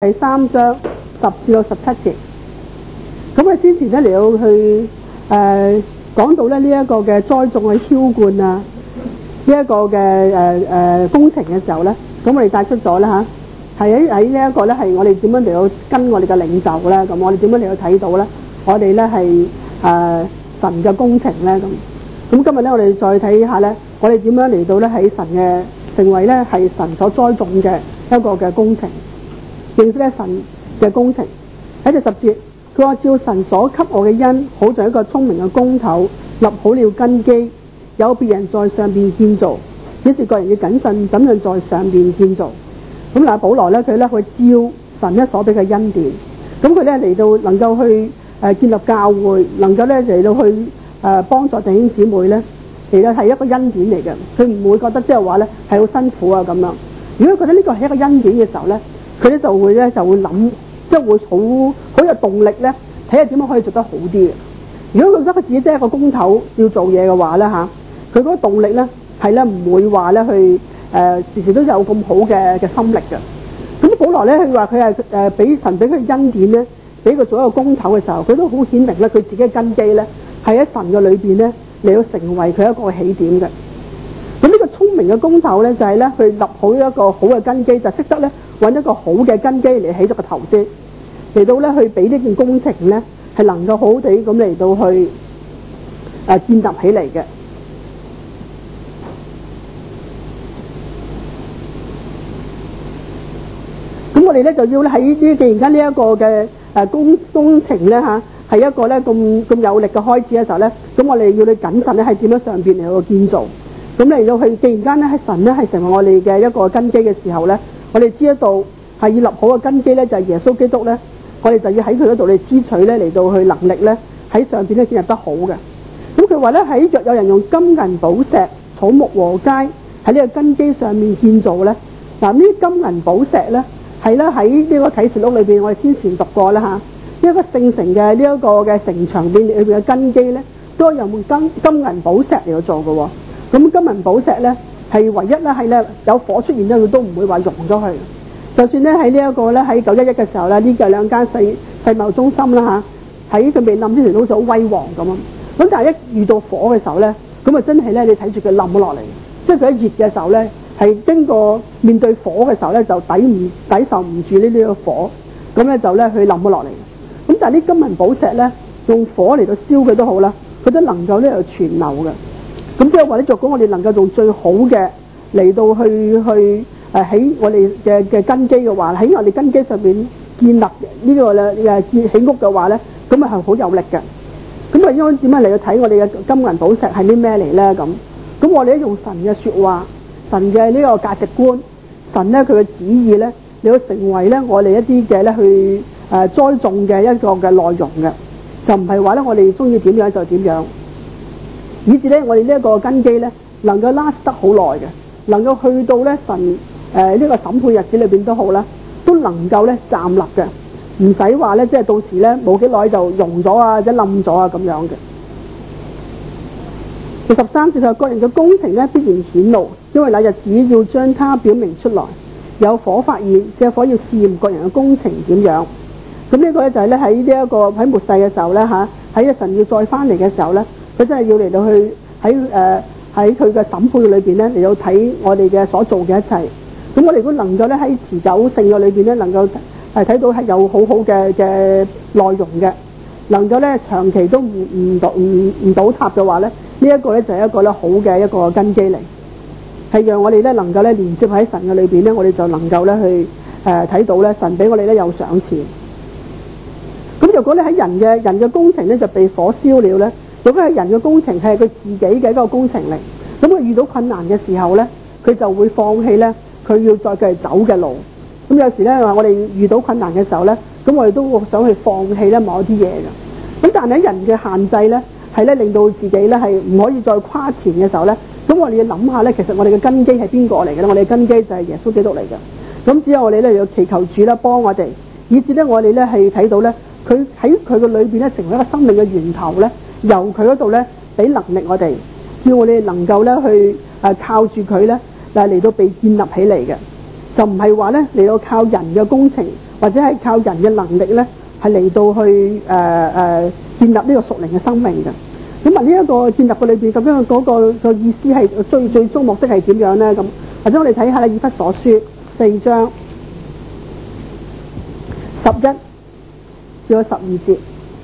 第3章10至到17節。咁我先前咧嚟到去講到咧呢一個嘅栽種嘅澆灌啊，呢一個嘅工程嘅時候咧，咁我哋帶出咗啦嚇，係喺呢一個咧係我哋點樣嚟到跟我哋嘅領袖咧，咁我哋點樣嚟到睇到咧，我哋咧係神嘅工程咧咁。咁今日咧我哋再睇下咧，我哋點樣嚟到咧喺神嘅成為咧係神所栽種嘅一個嘅工程。認識咧神嘅工程喺第10節，佢話照神所給我嘅恩，好像一個聰明嘅工頭立好了根基，有別人在上邊建造，於是各人要謹慎怎樣在上邊建造。咁嗱，保羅咧佢咧去照神咧所俾嘅恩典，咁佢咧嚟到能夠去建立教會，能夠咧嚟到去幫助弟兄姊妹咧，其實係一個恩典嚟嘅。佢唔會覺得即係話咧係好辛苦啊咁樣。如果覺得呢個係一個恩典嘅時候咧，佢咧就會諗，即係會好有動力咧，睇下點樣可以做得好啲嘅。如果佢覺得佢自己真係一個工頭要做嘢嘅話咧嚇，佢嗰個動力咧係咧唔會話咧去時時都有咁好嘅心力嘅。咁保羅咧佢話佢係俾神俾佢恩典咧，俾佢做一個工頭嘅時候，佢都好顯明咧佢自己嘅根基咧係喺神嘅裏邊咧嚟到成為佢一個起點嘅。咁呢個聰明嘅工頭咧就係咧去立好一個好嘅根基，就識得咧揾一個好嘅根基嚟起咗個頭先，嚟到咧去俾呢件工程咧係能夠好好地咁嚟到去建立起嚟嘅。咁我哋咧就要咧喺呢既然間呢一個嘅工程咧嚇係一個咧咁有力嘅開始嘅時候咧，咁我哋要你謹慎咧喺點樣上邊嚟到建造。咁嚟到去，既然間咧喺神咧係成為我哋嘅一個根基嘅時候咧，我哋知得到係要立好嘅根基咧，就係耶穌基督咧，我哋就要喺佢嗰度嚟支取咧嚟到去能力咧喺上邊咧建立得好嘅。咁佢話咧喺若有人用金銀寶石、草木禾秸喺呢個根基上面建造咧，嗱呢啲金銀寶石咧係咧喺呢個啟示錄裏邊，我哋先前讀過啦嚇，呢一個聖城嘅呢一個嘅城牆邊裏邊嘅根基咧，都係用金銀寶石嚟到做嘅喎。咁金銀寶石咧係唯一咧係咧有火出現咧，佢都唔會話溶咗去。就算咧喺呢一個咧喺911嘅時候咧，呢個兩間世貿中心啦嚇，喺佢未冧之前好似好威煌咁啊。咁但係一遇到火嘅時候咧，咁啊真係咧你睇住佢冧咗落嚟，即係佢一熱嘅時候咧，係經過面對火嘅時候咧就抵受唔住呢個火，咁咧就咧佢冧咗落嚟。咁但係啲金銀寶石咧用火嚟到燒佢都好啦，佢都能夠呢度存留嘅。咁即係話咧，若果我哋能夠用最好嘅嚟到去喺我哋嘅根基嘅話，喺我哋根基上面建立呢個咧起屋嘅話咧，咁啊係好有力嘅。咁啊應該點樣嚟到睇我哋嘅金銀寶石係啲咩嚟咧？咁我哋咧用神嘅説話、神嘅呢個價值觀、神咧佢嘅旨意咧，嚟到成為咧我哋一啲嘅咧去栽種嘅一個嘅內容嘅，就唔係話咧我哋中意點樣就點樣。以至咧，我哋呢一個根基咧，能夠 last 得好耐嘅，能夠去到咧神呢個審判日子裏邊都好啦，都能夠咧站立嘅，唔使話咧即係到時咧冇幾耐就溶咗啊，或者冧咗啊咁樣嘅。第13節佢話：各人嘅工程咧必然顯露，因為那日子要將它表明出來，有火發現，這火要試驗各人嘅工程點樣。咁呢個咧就係咧喺呢一個喺末世嘅時候咧嚇，喺神要再翻嚟嘅時候咧。佢真係要嚟到去喺佢嘅審判裏邊咧嚟到睇我哋嘅所做嘅一切。咁我哋如果能夠咧喺持久性嘅裏邊咧，能夠睇到係有好好嘅內容嘅，能夠咧長期都唔倒塌嘅話咧，呢一個咧就係一個咧好嘅一個根基嚟，係讓我哋咧能夠咧連接喺神嘅裏邊咧，我哋就能夠咧去睇到咧神俾我哋咧有賞賜。咁如果咧喺人嘅工程咧就被火燒了咧。如果係人嘅工程係佢自己嘅一個工程嚟，咁佢遇到困難嘅時候咧，佢就會放棄咧佢要再繼續走嘅路。咁有時咧話我哋遇到困難嘅時候咧，咁我哋都會想去放棄咧某一啲嘢嘅。咁但係人嘅限制咧係咧令到自己咧係唔可以再跨前嘅時候咧，咁我哋要諗下咧，其實我哋嘅根基係邊個嚟嘅咧？我哋嘅根基就係耶穌基督嚟嘅。咁只有我哋咧要祈求主啦幫我哋，以至咧我哋咧係睇到咧佢喺佢嘅裏邊咧成為一個生命嘅源頭咧。由佢嗰度咧，俾能力我哋，叫我哋能夠咧去靠住佢咧嚟到被建立起嚟嘅，就唔係話咧嚟到靠人嘅工程或者係靠人嘅能力咧，係嚟到去建立呢個屬靈嘅生命嘅。咁啊，呢一個建立嘅裏邊，究竟嗰個意思係最終目的係點樣咧？咁或者我哋睇下以弗所書4章11至到12節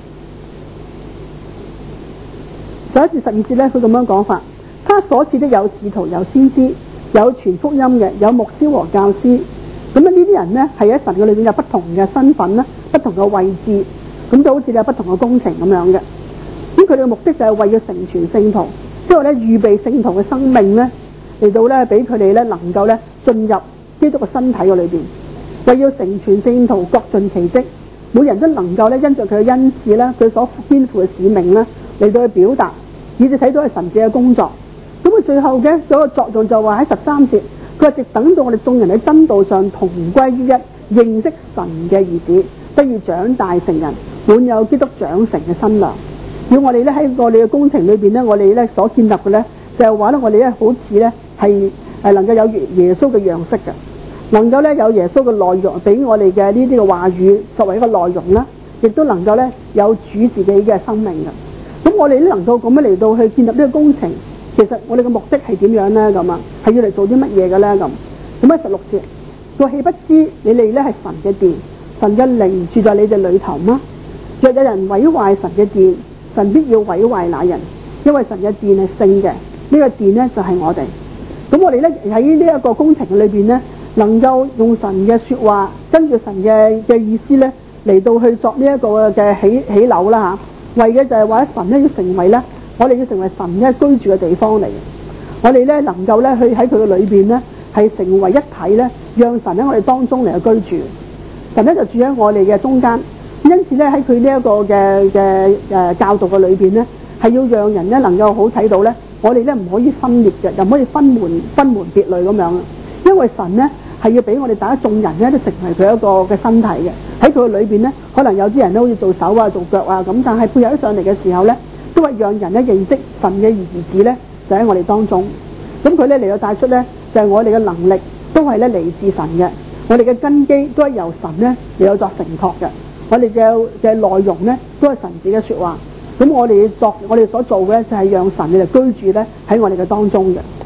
，11至12節咧，佢咁樣講法：他所賜的有使徒，有先知，有傳福音嘅，有牧師和教師。咁呢啲人呢，係喺神嘅裏邊有不同嘅身份啦，不同嘅位置，咁就好似有不同嘅工程咁樣嘅。咁佢哋嘅目的就係為咗成全聖徒，即係咧預備聖徒嘅生命咧，嚟到咧俾佢哋咧能夠咧進入基督嘅身體嘅裏邊，為要成全聖徒，各盡其職，每人都能夠咧因着佢嘅恩賜咧，佢所肩負嘅使命咧嚟到去表達，以至睇到係神者嘅工作。咁佢最後嘅嗰個作用就話喺13節，佢話直等到我哋眾人喺真道上同歸於一，認識神嘅兒子，得以長大成人，滿有基督長成嘅身量。要我哋咧喺我哋嘅工程裏邊咧，我哋咧所建立嘅咧就係話咧，我哋咧好似咧係能夠有耶穌嘅樣式嘅，能夠咧有耶穌嘅內容俾我哋嘅呢啲嘅話語作為一個內容啦，亦都能夠咧有主自己嘅生命嘅。咁我哋咧能夠咁樣嚟到去建立呢個工程，其實我哋嘅目的係點樣咧？咁啊，係要嚟做啲乜嘢嘅咧？咁喺16節，佢豈不知你哋咧係神嘅殿，神嘅靈住在你哋裏頭嗎？若有人毀壞神嘅殿，神必要毀壞那人，因為神嘅殿係聖嘅，呢個殿呢就係我哋。咁我哋咧喺呢一個工程裏邊呢，能夠用神嘅說話，跟住神嘅意思咧嚟到去作呢一個嘅起樓啦吓，為嘅就係話神咧要成為咧，我哋要成為神咧居住嘅地方嚟。我哋咧能夠咧去喺佢嘅裏邊咧係成為一體咧，讓神喺我哋當中嚟去居住。神咧就住喺我哋嘅中間。因此咧喺佢呢一個嘅教導嘅裏邊咧，係要讓人咧能夠好睇到咧，我哋咧唔可以分裂嘅，又唔可以分門別類咁樣。因為神咧係要俾我哋大家眾人咧都成為佢一個嘅身體嘅。喺佢嘅裏邊咧，可能有啲人咧好似做手啊、做腳啊咁，但係配合起上嚟嘅時候咧，都係讓人咧認識神嘅兒子咧就喺我哋當中。咁佢咧嚟到帶出咧就係我哋嘅能力都係咧嚟自神嘅，我哋嘅根基都係由神咧嚟到作承托嘅。我哋嘅內容咧都係神自己嘅說話，咁我哋所做嘅就係讓神嚟居住咧喺我哋嘅當中嘅。